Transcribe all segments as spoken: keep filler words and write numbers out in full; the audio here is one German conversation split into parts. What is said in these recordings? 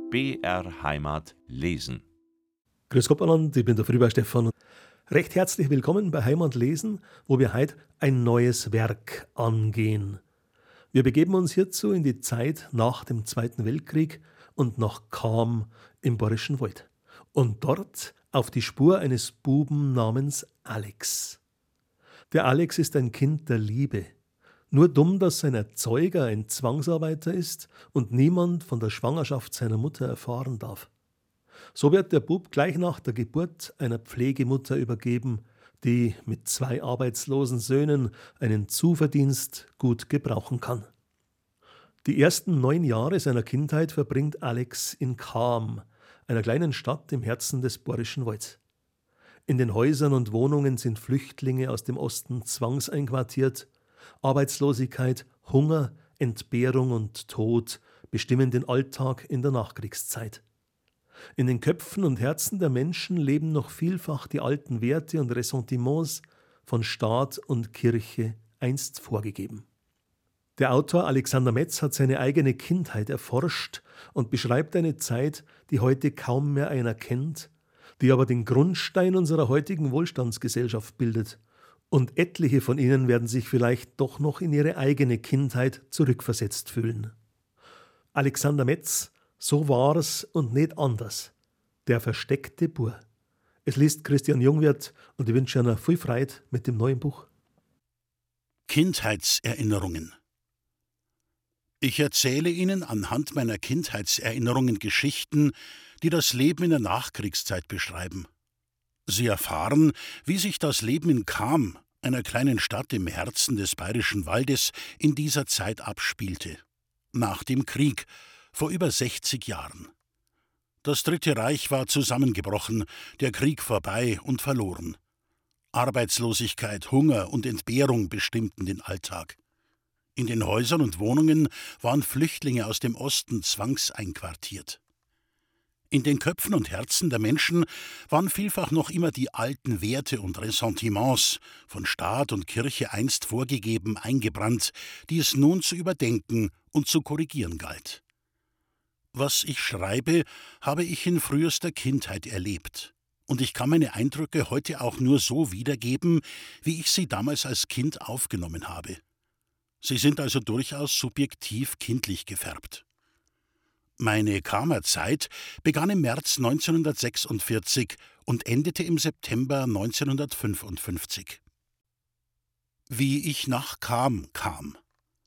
B R Heimat lesen. Grüß Gott, ich bin der Frühbauer Stefan. Recht herzlich willkommen bei Heimat lesen, wo wir heute ein neues Werk angehen. Wir begeben uns hierzu in die Zeit nach dem Zweiten Weltkrieg und nach Cham im Bayerischen Wald. Und dort auf die Spur eines Buben namens Alex. Der Alex ist ein Kind der Liebe. Nur dumm, dass sein Erzeuger ein Zwangsarbeiter ist und niemand von der Schwangerschaft seiner Mutter erfahren darf. So wird der Bub gleich nach der Geburt einer Pflegemutter übergeben, die mit zwei arbeitslosen Söhnen einen Zuverdienst gut gebrauchen kann. Die ersten neun Jahre seiner Kindheit verbringt Alex in Cham, einer kleinen Stadt im Herzen des Bayerischen Walds. In den Häusern und Wohnungen sind Flüchtlinge aus dem Osten zwangseinquartiert. Arbeitslosigkeit, Hunger, Entbehrung und Tod bestimmen den Alltag in der Nachkriegszeit. In den Köpfen und Herzen der Menschen leben noch vielfach die alten Werte und Ressentiments von Staat und Kirche einst vorgegeben. Der Autor Alexander Metz hat seine eigene Kindheit erforscht und beschreibt eine Zeit, die heute kaum mehr einer kennt, die aber den Grundstein unserer heutigen Wohlstandsgesellschaft bildet. Und etliche von ihnen werden sich vielleicht doch noch in ihre eigene Kindheit zurückversetzt fühlen. Alexander Metz, so war's und nicht anders. Der versteckte Bur. Es liest Christian Jungwirth und ich wünsche Ihnen viel Freude mit dem neuen Buch. Kindheitserinnerungen. Ich erzähle Ihnen anhand meiner Kindheitserinnerungen Geschichten, die das Leben in der Nachkriegszeit beschreiben. Sie erfahren, wie sich das Leben in Cham, einer kleinen Stadt im Herzen des Bayerischen Waldes, in dieser Zeit abspielte. Nach dem Krieg, vor über sechzig Jahren. Das Dritte Reich war zusammengebrochen, der Krieg vorbei und verloren. Arbeitslosigkeit, Hunger und Entbehrung bestimmten den Alltag. In den Häusern und Wohnungen waren Flüchtlinge aus dem Osten zwangseinquartiert. In den Köpfen und Herzen der Menschen waren vielfach noch immer die alten Werte und Ressentiments, von Staat und Kirche einst vorgegeben, eingebrannt, die es nun zu überdenken und zu korrigieren galt. Was ich schreibe, habe ich in frühester Kindheit erlebt. Und ich kann meine Eindrücke heute auch nur so wiedergeben, wie ich sie damals als Kind aufgenommen habe. Sie sind also durchaus subjektiv kindlich gefärbt. Meine Chamer Zeit begann im März neunzehnhundertsechsundvierzig und endete im September neunzehnhundertfünfundfünfzig. Wie ich nach Cham kam.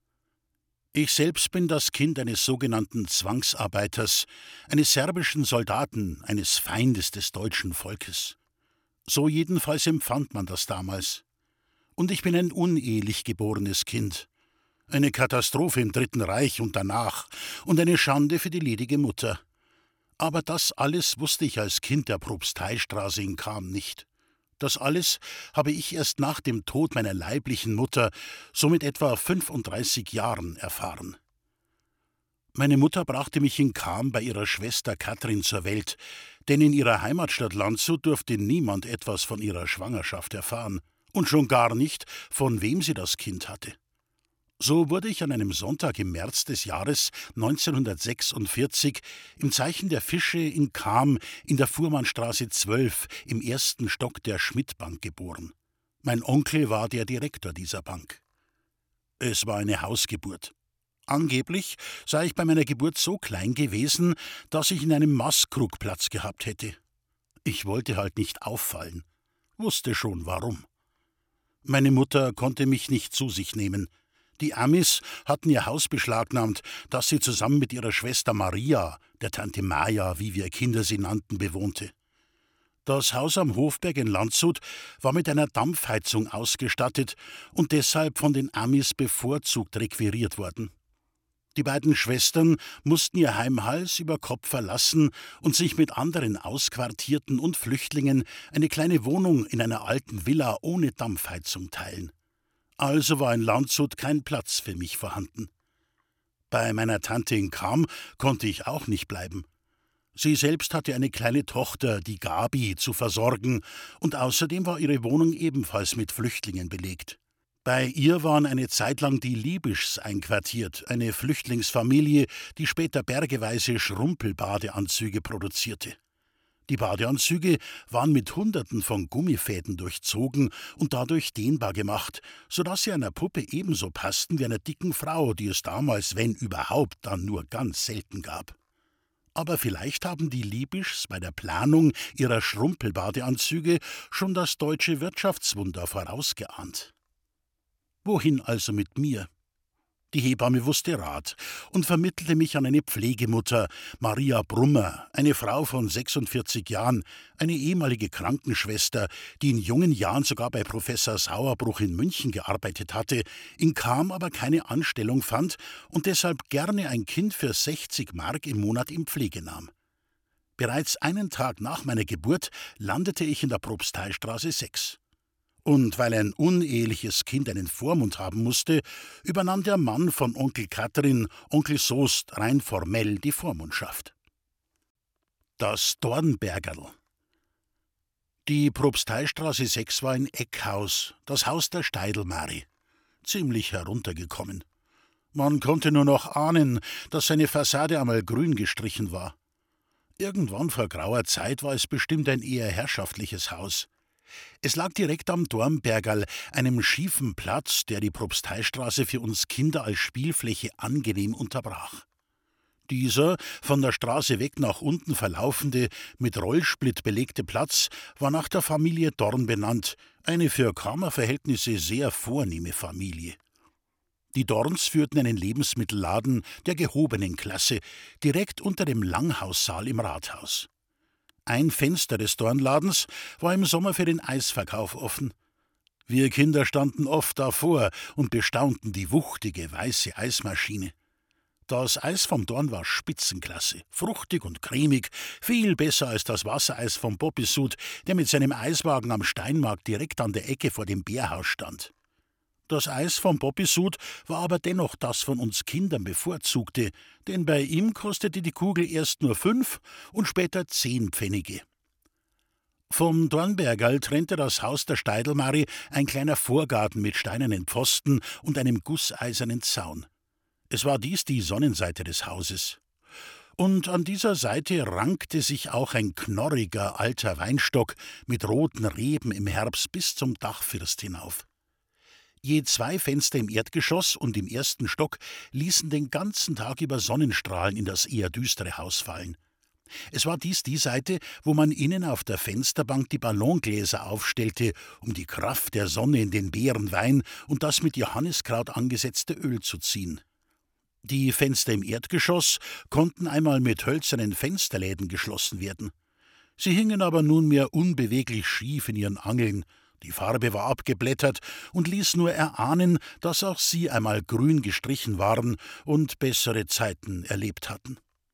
Ich selbst bin das Kind eines sogenannten Zwangsarbeiters, eines serbischen Soldaten, eines Feindes des deutschen Volkes. So jedenfalls empfand man das damals. Und ich bin ein unehelich geborenes Kind. Eine Katastrophe im Dritten Reich und danach und eine Schande für die ledige Mutter. Aber das alles wusste ich als Kind der Propsteistraße in Cham nicht. Das alles habe ich erst nach dem Tod meiner leiblichen Mutter, so mit etwa fünfunddreißig Jahren, erfahren. Meine Mutter brachte mich in Cham bei ihrer Schwester Katrin zur Welt, denn in ihrer Heimatstadt Landshut durfte niemand etwas von ihrer Schwangerschaft erfahren und schon gar nicht, von wem sie das Kind hatte. So wurde ich an einem Sonntag im März des Jahres neunzehnhundertsechsundvierzig im Zeichen der Fische in Cham in der Fuhrmannstraße zwölf im ersten Stock der Schmidt-Bank geboren. Mein Onkel war der Direktor dieser Bank. Es war eine Hausgeburt. Angeblich sei ich bei meiner Geburt so klein gewesen, dass ich in einem Mastkrug Platz gehabt hätte. Ich wollte halt nicht auffallen, wusste schon warum. Meine Mutter konnte mich nicht zu sich nehmen. Die Amis hatten ihr Haus beschlagnahmt, das sie zusammen mit ihrer Schwester Maria, der Tante Maja, wie wir Kinder sie nannten, bewohnte. Das Haus am Hofberg in Landshut war mit einer Dampfheizung ausgestattet und deshalb von den Amis bevorzugt requiriert worden. Die beiden Schwestern mussten ihr Heim Hals über Kopf verlassen und sich mit anderen Ausquartierten und Flüchtlingen eine kleine Wohnung in einer alten Villa ohne Dampfheizung teilen. Also war in Landshut kein Platz für mich vorhanden. Bei meiner Tante in Cham konnte ich auch nicht bleiben. Sie selbst hatte eine kleine Tochter, die Gabi, zu versorgen, und außerdem war ihre Wohnung ebenfalls mit Flüchtlingen belegt. Bei ihr waren eine Zeit lang die Liebischs einquartiert, eine Flüchtlingsfamilie, die später bergeweise Schrumpelbadeanzüge produzierte. Die Badeanzüge waren mit Hunderten von Gummifäden durchzogen und dadurch dehnbar gemacht, sodass sie einer Puppe ebenso passten wie einer dicken Frau, die es damals, wenn überhaupt, dann nur ganz selten gab. Aber vielleicht haben die Liebischs bei der Planung ihrer Schrumpelbadeanzüge schon das deutsche Wirtschaftswunder vorausgeahnt. Wohin also mit mir? Die Hebamme wusste Rat und vermittelte mich an eine Pflegemutter, Maria Brummer, eine Frau von sechsundvierzig Jahren, eine ehemalige Krankenschwester, die in jungen Jahren sogar bei Professor Sauerbruch in München gearbeitet hatte, in Cham aber keine Anstellung fand und deshalb gerne ein Kind für sechzig Mark im Monat in Pflege nahm. Bereits einen Tag nach meiner Geburt landete ich in der Propsteistraße sechs. Und weil ein uneheliches Kind einen Vormund haben musste, übernahm der Mann von Onkel Katrin, Onkel Soest, rein formell die Vormundschaft. Das Dornbergerl. Die Propsteistraße sechs war ein Eckhaus, das Haus der Steidelmari. Ziemlich heruntergekommen. Man konnte nur noch ahnen, dass seine Fassade einmal grün gestrichen war. Irgendwann vor grauer Zeit war es bestimmt ein eher herrschaftliches Haus. Es lag direkt am Dornbergerl, einem schiefen Platz, der die Propsteistraße für uns Kinder als Spielfläche angenehm unterbrach. Dieser von der Straße weg nach unten verlaufende, mit Rollsplit belegte Platz war nach der Familie Dorn benannt, eine für Chamer Verhältnisse sehr vornehme Familie. Die Dorns führten einen Lebensmittelladen der gehobenen Klasse, direkt unter dem Langhaussaal im Rathaus. Ein Fenster des Dornladens war im Sommer für den Eisverkauf offen. Wir Kinder standen oft davor und bestaunten die wuchtige, weiße Eismaschine. Das Eis vom Dorn war Spitzenklasse, fruchtig und cremig, viel besser als das Wassereis vom Bobbysud, der mit seinem Eiswagen am Steinmarkt direkt an der Ecke vor dem Bärhaus stand. Das Eis vom Bobbysud war aber dennoch das von uns Kindern bevorzugte, denn bei ihm kostete die Kugel erst nur fünf und später zehn Pfennige. Vom Dornbergerl trennte das Haus der Steidelmari ein kleiner Vorgarten mit steinernen Pfosten und einem gusseisernen Zaun. Es war dies die Sonnenseite des Hauses. Und an dieser Seite rankte sich auch ein knorriger alter Weinstock mit roten Reben im Herbst bis zum Dachfirst hinauf. Je zwei Fenster im Erdgeschoss und im ersten Stock ließen den ganzen Tag über Sonnenstrahlen in das eher düstere Haus fallen. Es war dies die Seite, wo man innen auf der Fensterbank die Ballongläser aufstellte, um die Kraft der Sonne in den Beerenwein und das mit Johanniskraut angesetzte Öl zu ziehen. Die Fenster im Erdgeschoss konnten einmal mit hölzernen Fensterläden geschlossen werden. Sie hingen aber nunmehr unbeweglich schief in ihren Angeln. Die Farbe war abgeblättert und ließ nur erahnen, dass auch sie einmal grün gestrichen waren und bessere Zeiten erlebt hatten.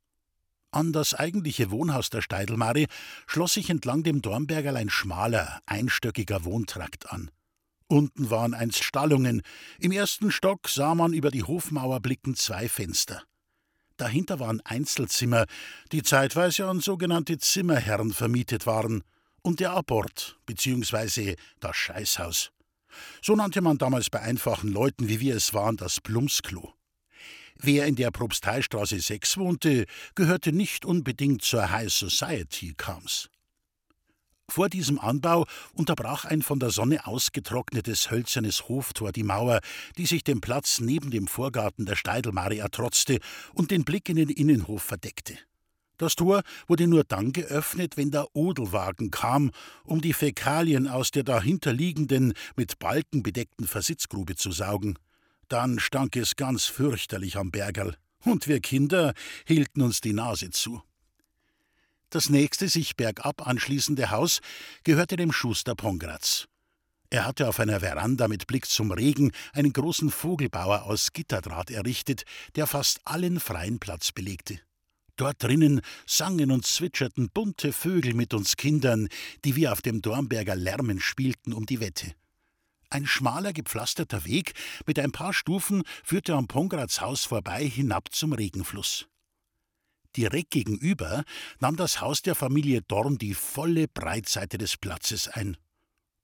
An das eigentliche Wohnhaus der Steidelmari schloss sich entlang dem Dornbergerl ein schmaler, einstöckiger Wohntrakt an. Unten waren einst Stallungen, im ersten Stock sah man über die Hofmauer blickend zwei Fenster. Dahinter waren Einzelzimmer, die zeitweise an sogenannte Zimmerherren vermietet waren, und der Abort bzw. das Scheißhaus. So nannte man damals bei einfachen Leuten, wie wir es waren, das Plumpsklo. Wer in der Propsteistraße sechs wohnte, gehörte nicht unbedingt zur High Society Chams. Vor diesem Anbau unterbrach ein von der Sonne ausgetrocknetes hölzernes Hoftor die Mauer, die sich den Platz neben dem Vorgarten der Steidelmari ertrotzte und den Blick in den Innenhof verdeckte. Das Tor wurde nur dann geöffnet, wenn der Odelwagen kam, um die Fäkalien aus der dahinterliegenden, mit Balken bedeckten Versitzgrube zu saugen. Dann stank es ganz fürchterlich am Bergerl, und wir Kinder hielten uns die Nase zu. Das nächste sich bergab anschließende Haus gehörte dem Schuster Pongratz. Er hatte auf einer Veranda mit Blick zum Regen einen großen Vogelbauer aus Gitterdraht errichtet, der fast allen freien Platz belegte. Dort drinnen sangen und zwitscherten bunte Vögel mit uns Kindern, die wir auf dem Dornberger lärmend spielten um die Wette. Ein schmaler, gepflasterter Weg mit ein paar Stufen führte am Pongratz Haus vorbei hinab zum Regenfluss. Direkt gegenüber nahm das Haus der Familie Dorn die volle Breitseite des Platzes ein.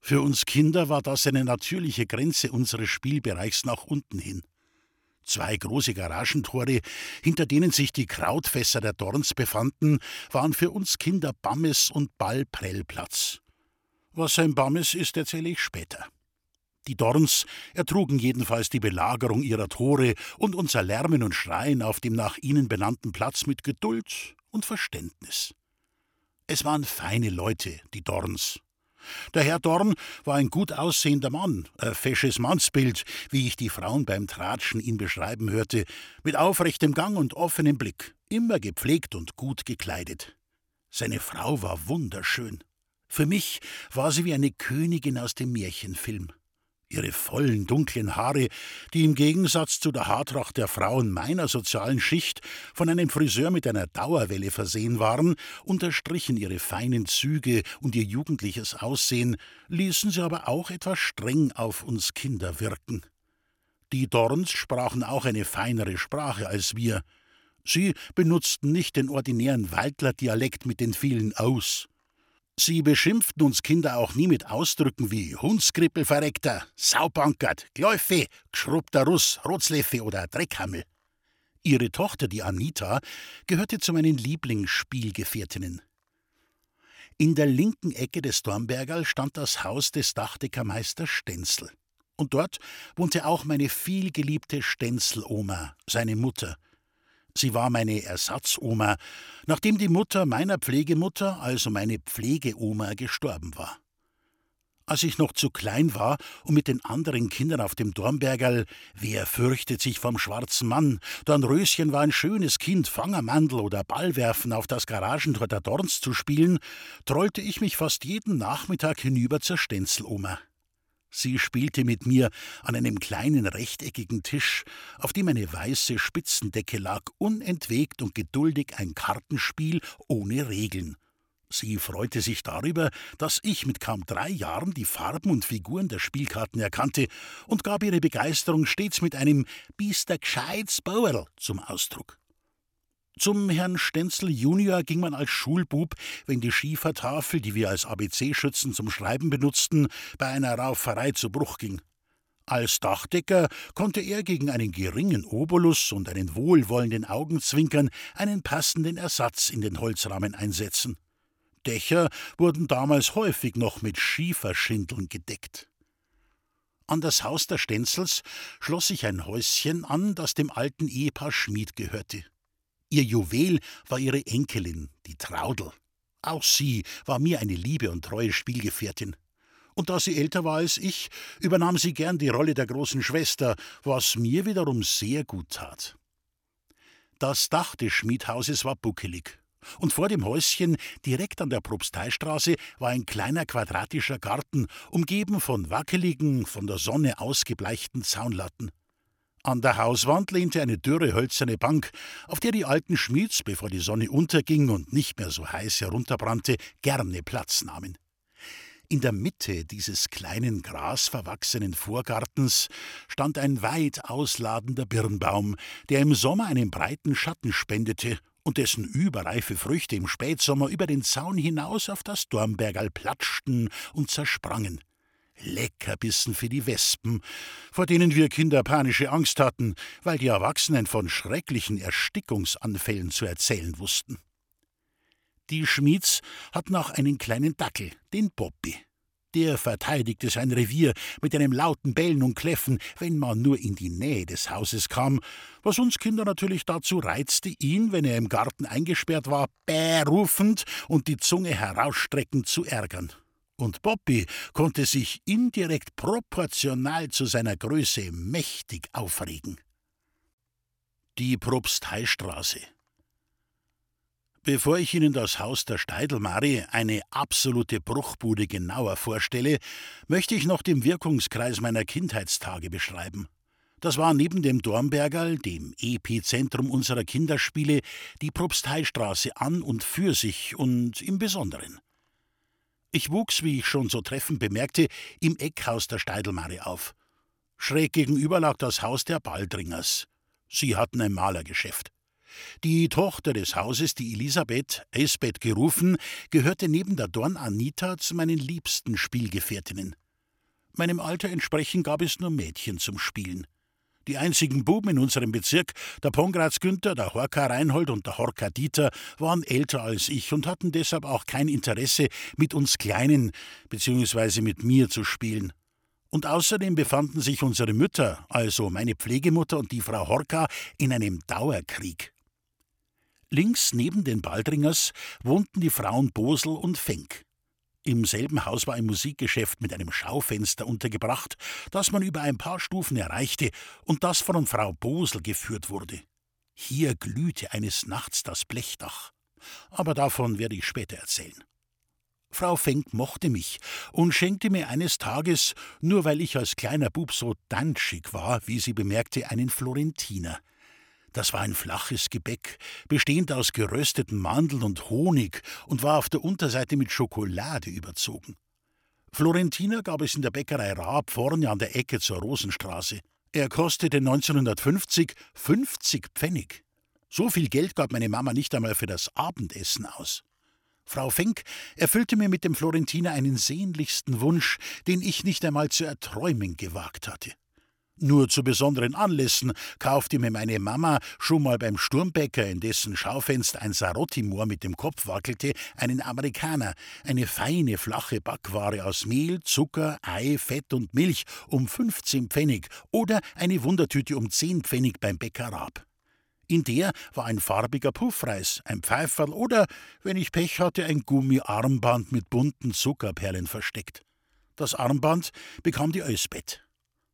Für uns Kinder war das eine natürliche Grenze unseres Spielbereichs nach unten hin. Zwei große Garagentore, hinter denen sich die Krautfässer der Dorns befanden, waren für uns Kinder Bammes und Ballprellplatz. Was ein Bammes ist, erzähle ich später. Die Dorns ertrugen jedenfalls die Belagerung ihrer Tore und unser Lärmen und Schreien auf dem nach ihnen benannten Platz mit Geduld und Verständnis. Es waren feine Leute, die Dorns. Der Herr Dorn war ein gut aussehender Mann, ein fesches Mannsbild, wie ich die Frauen beim Tratschen ihn beschreiben hörte, mit aufrechtem Gang und offenem Blick, immer gepflegt und gut gekleidet. Seine Frau war wunderschön. Für mich war sie wie eine Königin aus dem Märchenfilm. Ihre vollen, dunklen Haare, die im Gegensatz zu der Haartracht der Frauen meiner sozialen Schicht von einem Friseur mit einer Dauerwelle versehen waren, unterstrichen ihre feinen Züge und ihr jugendliches Aussehen, ließen sie aber auch etwas streng auf uns Kinder wirken. Die Dorns sprachen auch eine feinere Sprache als wir. Sie benutzten nicht den ordinären Waldler-Dialekt mit den vielen Aus. Sie beschimpften uns Kinder auch nie mit Ausdrücken wie Hundskrippel verreckter, Saubankert, Gläufe, geschrubbter Russ, Rotzleffe oder Dreckhammel. Ihre Tochter, die Anita, gehörte zu meinen Lieblingsspielgefährtinnen. In der linken Ecke des Dornbergerl stand das Haus des Dachdeckermeisters Stenzel. Und dort wohnte auch meine vielgeliebte Stenzel-Oma, seine Mutter. Sie war meine Ersatzoma, nachdem die Mutter meiner Pflegemutter, also meine Pflegeoma, gestorben war. Als ich noch zu klein war, um mit den anderen Kindern auf dem Dornbergerl »Wer fürchtet sich vom schwarzen Mann?« Dornröschen war ein schönes Kind, Fangermandl oder Ballwerfen auf das Garagentor der Dorns zu spielen, trollte ich mich fast jeden Nachmittag hinüber zur Stenzeloma. Sie spielte mit mir an einem kleinen rechteckigen Tisch, auf dem eine weiße Spitzendecke lag, unentwegt und geduldig ein Kartenspiel ohne Regeln. Sie freute sich darüber, dass ich mit kaum drei Jahren die Farben und Figuren der Spielkarten erkannte und gab ihre Begeisterung stets mit einem »Bist der gescheites Bauerl« zum Ausdruck. Zum Herrn Stenzel Junior ging man als Schulbub, wenn die Schiefertafel, die wir als A B C-Schützen zum Schreiben benutzten, bei einer Rauferei zu Bruch ging. Als Dachdecker konnte er gegen einen geringen Obolus und einen wohlwollenden Augenzwinkern einen passenden Ersatz in den Holzrahmen einsetzen. Dächer wurden damals häufig noch mit Schieferschindeln gedeckt. An das Haus der Stenzels schloss sich ein Häuschen an, das dem alten Ehepaar Schmid gehörte. Ihr Juwel war ihre Enkelin, die Traudl. Auch sie war mir eine liebe und treue Spielgefährtin. Und da sie älter war als ich, übernahm sie gern die Rolle der großen Schwester, was mir wiederum sehr gut tat. Das Dach des Schmidhauses war buckelig. Und vor dem Häuschen, direkt an der Propsteistraße, war ein kleiner quadratischer Garten, umgeben von wackeligen, von der Sonne ausgebleichten Zaunlatten. An der Hauswand lehnte eine dürre hölzerne Bank, auf der die alten Schmieds, bevor die Sonne unterging und nicht mehr so heiß herunterbrannte, gerne Platz nahmen. In der Mitte dieses kleinen grasverwachsenen Vorgartens stand ein weit ausladender Birnbaum, der im Sommer einen breiten Schatten spendete und dessen überreife Früchte im Spätsommer über den Zaun hinaus auf das Dornbergerl platschten und zersprangen. Leckerbissen für die Wespen, vor denen wir Kinder panische Angst hatten, weil die Erwachsenen von schrecklichen Erstickungsanfällen zu erzählen wussten. Die Schmieds hatten auch einen kleinen Dackel, den Boppi. Der verteidigte sein Revier mit einem lauten Bellen und Kläffen, wenn man nur in die Nähe des Hauses kam, was uns Kinder natürlich dazu reizte, ihn, wenn er im Garten eingesperrt war, bäh rufend und die Zunge herausstreckend zu ärgern. Und Boppi konnte sich indirekt proportional zu seiner Größe mächtig aufregen. Die Propsteistraße. Bevor ich Ihnen das Haus der Steidelmari, eine absolute Bruchbude, genauer vorstelle, möchte ich noch den Wirkungskreis meiner Kindheitstage beschreiben. Das war neben dem Dornbergerl, dem Epizentrum unserer Kinderspiele, die Propsteistraße an und für sich und im Besonderen. Ich wuchs, wie ich schon so treffend bemerkte, im Eckhaus der Steidelmari auf. Schräg gegenüber lag das Haus der Baldringers. Sie hatten ein Malergeschäft. Die Tochter des Hauses, die Elisabeth, Elsbeth gerufen, gehörte neben der Dorn Anita zu meinen liebsten Spielgefährtinnen. Meinem Alter entsprechend gab es nur Mädchen zum Spielen. Die einzigen Buben in unserem Bezirk, der Pongratz Günther, der Horka Reinhold und der Horka Dieter, waren älter als ich und hatten deshalb auch kein Interesse, mit uns Kleinen bzw. mit mir zu spielen. Und außerdem befanden sich unsere Mütter, also meine Pflegemutter und die Frau Horka, in einem Dauerkrieg. Links neben den Baldringers wohnten die Frauen Bosel und Fenk. Im selben Haus war ein Musikgeschäft mit einem Schaufenster untergebracht, das man über ein paar Stufen erreichte und das von Frau Bosel geführt wurde. Hier glühte eines Nachts das Blechdach. Aber davon werde ich später erzählen. Frau Fenk mochte mich und schenkte mir eines Tages, nur weil ich als kleiner Bub so danschig war, wie sie bemerkte, einen Florentiner. Das war ein flaches Gebäck, bestehend aus gerösteten Mandeln und Honig und war auf der Unterseite mit Schokolade überzogen. Florentiner gab es in der Bäckerei Raab vorne an der Ecke zur Rosenstraße. Er kostete neunzehnhundertfünfzig fünfzig Pfennig. So viel Geld gab meine Mama nicht einmal für das Abendessen aus. Frau Fenk erfüllte mir mit dem Florentiner einen sehnlichsten Wunsch, den ich nicht einmal zu erträumen gewagt hatte. Nur zu besonderen Anlässen kaufte mir meine Mama schon mal beim Sturmbäcker, in dessen Schaufenster ein Sarotimoor mit dem Kopf wackelte, einen Amerikaner, eine feine, flache Backware aus Mehl, Zucker, Ei, Fett und Milch um fünfzehn Pfennig oder eine Wundertüte um zehn Pfennig beim Bäcker Raab. In der war ein farbiger Puffreis, ein Pfeiferl oder, wenn ich Pech hatte, ein Gummiarmband mit bunten Zuckerperlen versteckt. Das Armband bekam die Elsbeth.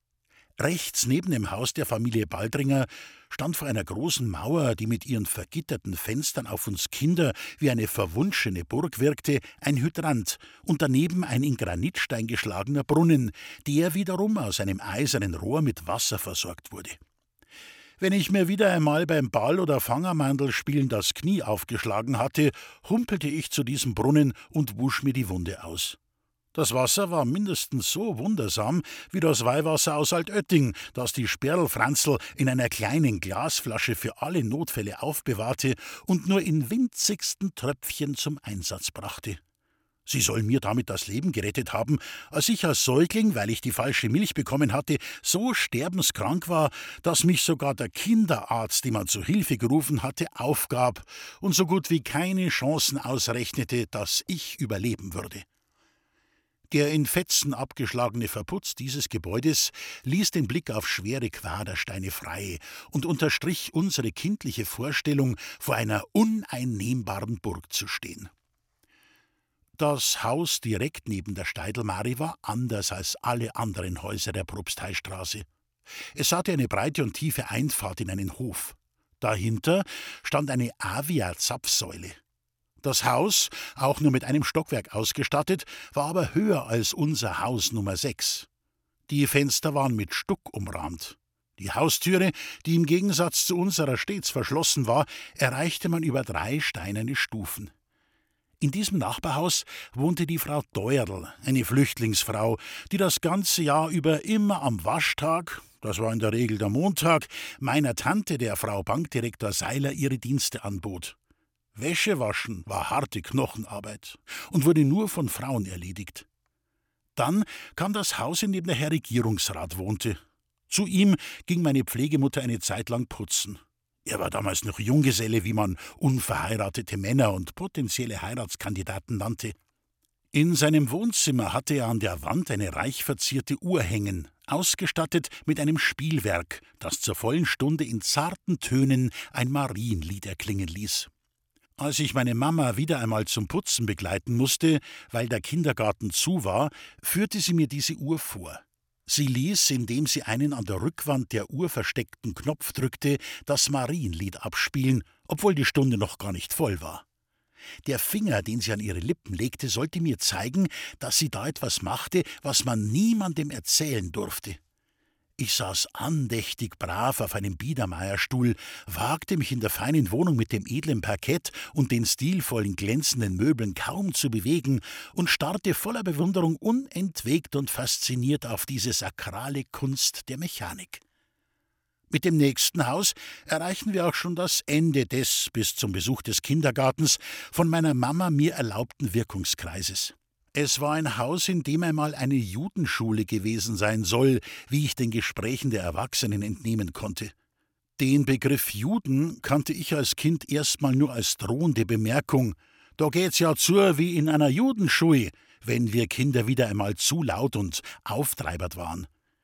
Rechts neben dem Haus der Familie Baldringer stand vor einer großen Mauer, die mit ihren vergitterten Fenstern auf uns Kinder wie eine verwunschene Burg wirkte, ein Hydrant und daneben ein in Granitstein geschlagener Brunnen, der wiederum aus einem eisernen Rohr mit Wasser versorgt wurde. Wenn ich mir wieder einmal beim Ball- oder Fangermandelspielen das Knie aufgeschlagen hatte, humpelte ich zu diesem Brunnen und wusch mir die Wunde aus. Das Wasser war mindestens so wundersam wie das Weihwasser aus Altötting, das die Sperlfranzl in einer kleinen Glasflasche für alle Notfälle aufbewahrte und nur in winzigsten Tröpfchen zum Einsatz brachte. Sie soll mir damit das Leben gerettet haben, als ich als Säugling, weil ich die falsche Milch bekommen hatte, so sterbenskrank war, dass mich sogar der Kinderarzt, den man zu Hilfe gerufen hatte, aufgab und so gut wie keine Chancen ausrechnete, dass ich überleben würde. Der in Fetzen abgeschlagene Verputz dieses Gebäudes ließ den Blick auf schwere Quadersteine frei und unterstrich unsere kindliche Vorstellung, vor einer uneinnehmbaren Burg zu stehen. Das Haus direkt neben der Steidelmari war anders als alle anderen Häuser der Propsteistraße. Es hatte eine breite und tiefe Einfahrt in einen Hof. Dahinter stand eine Avia-Zapfsäule. Das Haus, auch nur mit einem Stockwerk ausgestattet, war aber höher als unser Haus Nummer sechs. Die Fenster waren mit Stuck umrahmt. Die Haustüre, die im Gegensatz zu unserer stets verschlossen war, erreichte man über drei steinerne Stufen. In diesem Nachbarhaus wohnte die Frau Deurl, eine Flüchtlingsfrau, die das ganze Jahr über immer am Waschtag, das war in der Regel der Montag, meiner Tante, der Frau Bankdirektor Seiler, ihre Dienste anbot. Wäsche waschen war harte Knochenarbeit und wurde nur von Frauen erledigt. Dann kam das Haus, in dem der Herr Regierungsrat wohnte. Zu ihm ging meine Pflegemutter eine Zeit lang putzen. Er war damals noch Junggeselle, wie man unverheiratete Männer und potenzielle Heiratskandidaten nannte. In seinem Wohnzimmer hatte er an der Wand eine reich verzierte Uhr hängen, ausgestattet mit einem Spielwerk, das zur vollen Stunde in zarten Tönen ein Marienlied erklingen ließ. Als ich meine Mama wieder einmal zum Putzen begleiten musste, weil der Kindergarten zu war, führte sie mir diese Uhr vor. Sie ließ, indem sie einen an der Rückwand der Uhr versteckten Knopf drückte, das Marienlied abspielen, obwohl die Stunde noch gar nicht voll war. Der Finger, den sie an ihre Lippen legte, sollte mir zeigen, dass sie da etwas machte, was man niemandem erzählen durfte. Ich saß andächtig brav auf einem Biedermeierstuhl, wagte mich in der feinen Wohnung mit dem edlen Parkett und den stilvollen, glänzenden Möbeln kaum zu bewegen und starrte voller Bewunderung unentwegt und fasziniert auf diese sakrale Kunst der Mechanik. Mit dem nächsten Haus erreichen wir auch schon das Ende des, bis zum Besuch des Kindergartens, von meiner Mama mir erlaubten Wirkungskreises. Es war ein Haus, in dem einmal eine Judenschule gewesen sein soll, wie ich den Gesprächen der Erwachsenen entnehmen konnte. Den Begriff Juden kannte ich als Kind erstmal nur als drohende Bemerkung. Da geht's ja zu wie in einer Judenschule, wenn wir Kinder wieder einmal zu laut und auftreibert waren.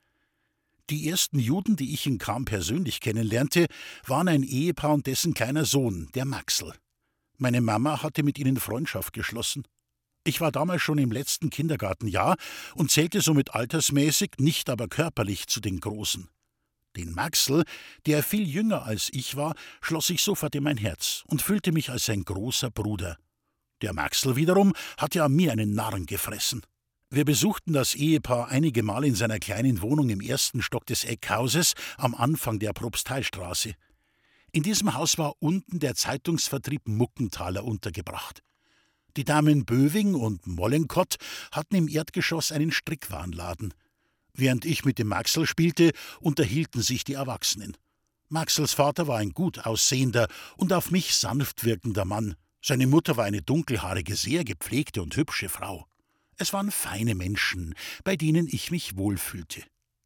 Die ersten Juden, die ich in Cham persönlich kennenlernte, waren ein Ehepaar und dessen kleiner Sohn, der Maxl. Meine Mama hatte mit ihnen Freundschaft geschlossen. Ich war damals schon im letzten Kindergartenjahr und zählte somit altersmäßig, nicht aber körperlich zu den Großen. Den Maxl, der viel jünger als ich war, schloss ich sofort in mein Herz und fühlte mich als sein großer Bruder. Der Maxl wiederum hatte an mir einen Narren gefressen. Wir besuchten das Ehepaar einige Mal in seiner kleinen Wohnung im ersten Stock des Eckhauses am Anfang der Propsteistraße. In diesem Haus war unten der Zeitungsvertrieb Muckenthaler untergebracht. Die Damen Böwing und Mollenkott hatten im Erdgeschoss einen Strickwarenladen. Während ich mit dem Maxl spielte, unterhielten sich die Erwachsenen. Maxls Vater war ein gut aussehender und auf mich sanft wirkender Mann. Seine Mutter war eine dunkelhaarige, sehr gepflegte und hübsche Frau. Es waren feine Menschen, bei denen ich mich wohlfühlte.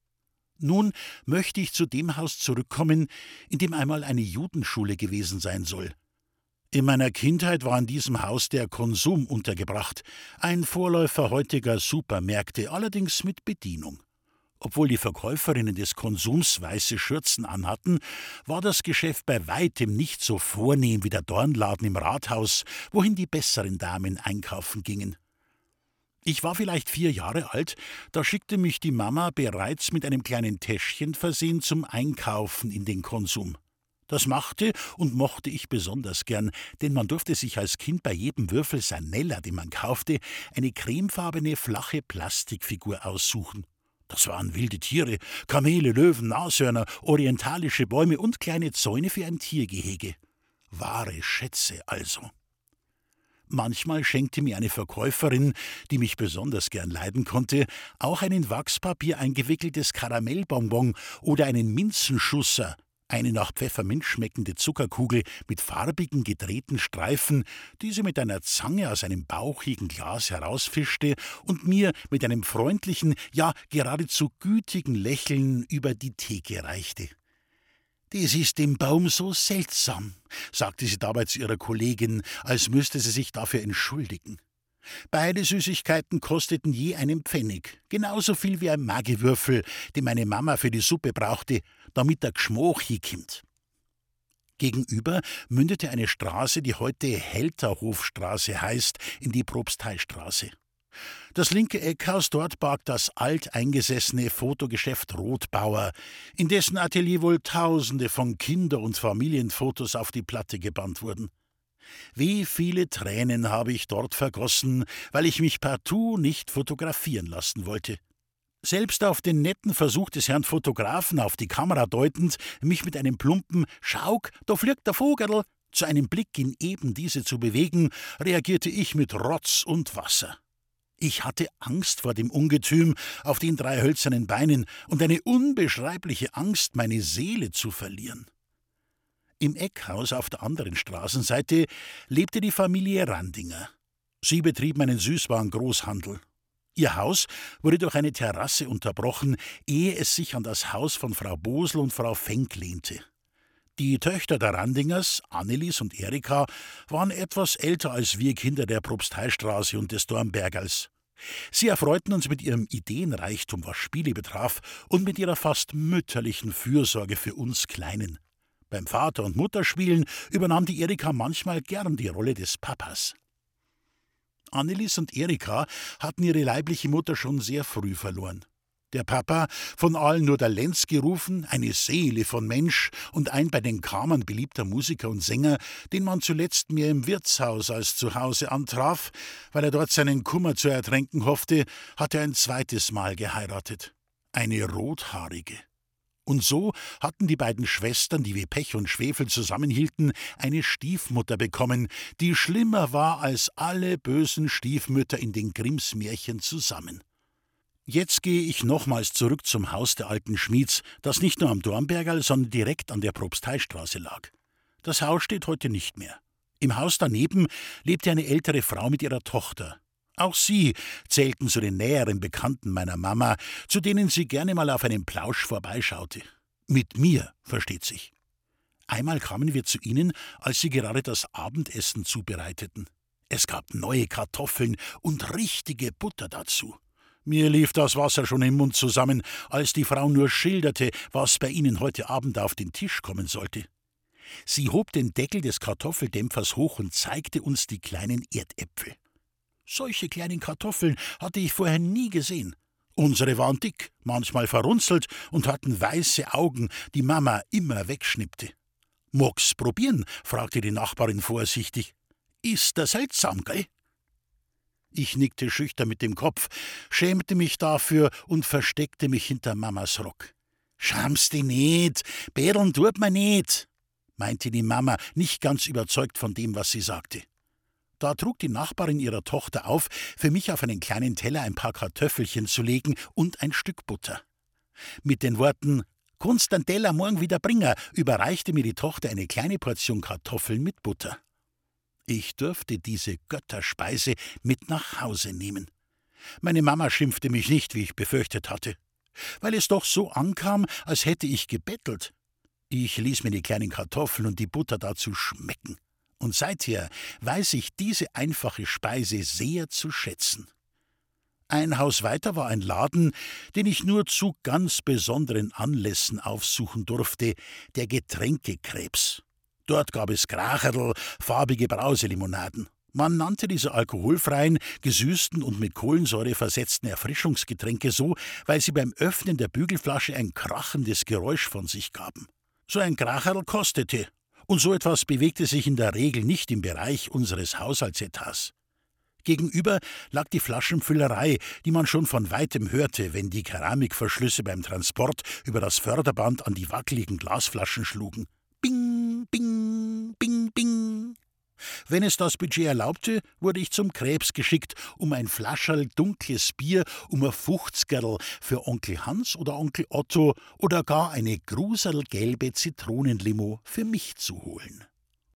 Nun möchte ich zu dem Haus zurückkommen, in dem einmal eine Judenschule gewesen sein soll. In meiner Kindheit war in diesem Haus der Konsum untergebracht, ein Vorläufer heutiger Supermärkte, allerdings mit Bedienung. Obwohl die Verkäuferinnen des Konsums weiße Schürzen anhatten, war das Geschäft bei weitem nicht so vornehm wie der Dornladen im Rathaus, wohin die besseren Damen einkaufen gingen. Ich war vielleicht vier Jahre alt, da schickte mich die Mama bereits mit einem kleinen Täschchen versehen zum Einkaufen in den Konsum. Das machte und mochte ich besonders gern, denn man durfte sich als Kind bei jedem Würfel Sanella, den man kaufte, eine cremefarbene, flache Plastikfigur aussuchen. Das waren wilde Tiere, Kamele, Löwen, Nashörner, orientalische Bäume und kleine Zäune für ein Tiergehege. Wahre Schätze also. Manchmal schenkte mir eine Verkäuferin, die mich besonders gern leiden konnte, auch ein in Wachspapier eingewickeltes Karamellbonbon oder einen Minzenschusser, eine nach Pfefferminz schmeckende Zuckerkugel mit farbigen gedrehten Streifen, die sie mit einer Zange aus einem bauchigen Glas herausfischte und mir mit einem freundlichen, ja geradezu gütigen Lächeln über die Theke reichte. »Das ist dem Baum so seltsam«, sagte sie dabei zu ihrer Kollegin, als müsste sie sich dafür entschuldigen. Beide Süßigkeiten kosteten je einen Pfennig, genauso viel wie ein Magiwürfel, den meine Mama für die Suppe brauchte, damit der Geschmack hinkommt. Gegenüber mündete eine Straße, die heute Helterhofstraße heißt, in die Propsteistraße. Das linke Eckhaus dort barg das alteingesessene Fotogeschäft Rothbauer, in dessen Atelier wohl Tausende von Kinder- und Familienfotos auf die Platte gebannt wurden. Wie viele Tränen habe ich dort vergossen, weil ich mich partout nicht fotografieren lassen wollte. Selbst auf den netten Versuch des Herrn Fotografen auf die Kamera deutend, mich mit einem plumpen »Schauk, da fliegt der Vogerl« zu einem Blick in eben diese zu bewegen, reagierte ich mit Rotz und Wasser. Ich hatte Angst vor dem Ungetüm auf den drei hölzernen Beinen und eine unbeschreibliche Angst, meine Seele zu verlieren. Im Eckhaus auf der anderen Straßenseite lebte die Familie Randinger. Sie betrieben einen Süßwarengroßhandel. Ihr Haus wurde durch eine Terrasse unterbrochen, ehe es sich an das Haus von Frau Bosl und Frau Fenk lehnte. Die Töchter der Randingers, Annelis und Erika, waren etwas älter als wir Kinder der Propsteistraße und des Dornbergers. Sie erfreuten uns mit ihrem Ideenreichtum, was Spiele betraf, und mit ihrer fast mütterlichen Fürsorge für uns Kleinen. Beim Vater- und Mutterspielen übernahm die Erika manchmal gern die Rolle des Papas. Annelis und Erika hatten ihre leibliche Mutter schon sehr früh verloren. Der Papa, von allen nur der Lenz gerufen, eine Seele von Mensch und ein bei den Kamern beliebter Musiker und Sänger, den man zuletzt mehr im Wirtshaus als zu Hause antraf, weil er dort seinen Kummer zu ertränken hoffte, hatte ein zweites Mal geheiratet. Eine Rothaarige. Und so hatten die beiden Schwestern, die wie Pech und Schwefel zusammenhielten, eine Stiefmutter bekommen, die schlimmer war als alle bösen Stiefmütter in den Grimms Märchen zusammen. Jetzt gehe ich nochmals zurück zum Haus der alten Schmieds, das nicht nur am Dornbergerl, sondern direkt an der Propsteistraße lag. Das Haus steht heute nicht mehr. Im Haus daneben lebte eine ältere Frau mit ihrer Tochter. Auch sie zählten zu den näheren Bekannten meiner Mama, zu denen sie gerne mal auf einen Plausch vorbeischaute. Mit mir, versteht sich. Einmal kamen wir zu ihnen, als sie gerade das Abendessen zubereiteten. Es gab neue Kartoffeln und richtige Butter dazu. Mir lief das Wasser schon im Mund zusammen, als die Frau nur schilderte, was bei ihnen heute Abend auf den Tisch kommen sollte. Sie hob den Deckel des Kartoffeldämpfers hoch und zeigte uns die kleinen Erdäpfel. Solche kleinen Kartoffeln hatte ich vorher nie gesehen. Unsere waren dick, manchmal verrunzelt und hatten weiße Augen, die Mama immer wegschnippte. »Mag's probieren?« fragte die Nachbarin vorsichtig. »Ist das seltsam, gell?« Ich nickte schüchtern mit dem Kopf, schämte mich dafür und versteckte mich hinter Mamas Rock. »Schamst dich nicht, bädeln tut man nicht«, meinte die Mama, nicht ganz überzeugt von dem, was sie sagte. Da trug die Nachbarin ihrer Tochter auf, für mich auf einen kleinen Teller ein paar Kartoffelchen zu legen und ein Stück Butter. Mit den Worten »Kannst den Teller morgen wieder bringen«, überreichte mir die Tochter eine kleine Portion Kartoffeln mit Butter. Ich durfte diese Götterspeise mit nach Hause nehmen. Meine Mama schimpfte mich nicht, wie ich befürchtet hatte, weil es doch so ankam, als hätte ich gebettelt. Ich ließ mir die kleinen Kartoffeln und die Butter dazu schmecken. Und seither weiß ich diese einfache Speise sehr zu schätzen. Ein Haus weiter war ein Laden, den ich nur zu ganz besonderen Anlässen aufsuchen durfte, der Getränkekrebs. Dort gab es Kracherl, farbige Brauselimonaden. Man nannte diese alkoholfreien, gesüßten und mit Kohlensäure versetzten Erfrischungsgetränke so, weil sie beim Öffnen der Bügelflasche ein krachendes Geräusch von sich gaben. So ein Kracherl kostete, und so etwas bewegte sich in der Regel nicht im Bereich unseres Haushaltsetats. Gegenüber lag die Flaschenfüllerei, die man schon von weitem hörte, wenn die Keramikverschlüsse beim Transport über das Förderband an die wackeligen Glasflaschen schlugen. Bing, bing, bing, bing. Wenn es das Budget erlaubte, wurde ich zum Krebs geschickt, um ein Flascherl dunkles Bier um ein Fuchzgerl für Onkel Hans oder Onkel Otto oder gar eine gruselgelbe Zitronenlimo für mich zu holen.